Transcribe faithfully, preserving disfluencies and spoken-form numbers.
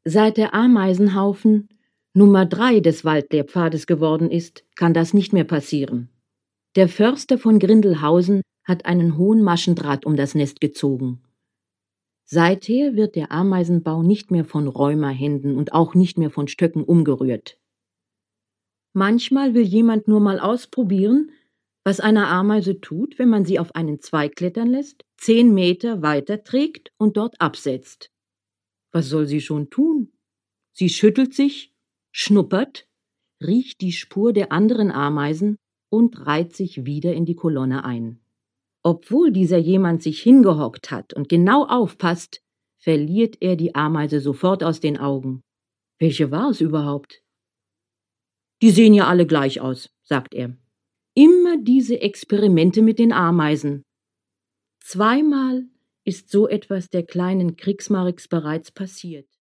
Seit der Ameisenhaufen Nummer drei des Waldlehrpfades geworden ist, kann das nicht mehr passieren. Der Förster von Grindelhausen hat einen hohen Maschendraht um das Nest gezogen. Seither wird der Ameisenbau nicht mehr von Räumerhänden und auch nicht mehr von Stöcken umgerührt. Manchmal will jemand nur mal ausprobieren, was eine Ameise tut, wenn man sie auf einen Zweig klettern lässt, zehn Meter weiter trägt und dort absetzt. Was soll sie schon tun? Sie schüttelt sich, schnuppert, riecht die Spur der anderen Ameisen und reiht sich wieder in die Kolonne ein. Obwohl dieser jemand sich hingehockt hat und genau aufpasst, verliert er die Ameise sofort aus den Augen. Welche war es überhaupt? Die sehen ja alle gleich aus, sagt er. Immer diese Experimente mit den Ameisen. Zweimal ist so etwas der kleinen Kriegsmarix bereits passiert.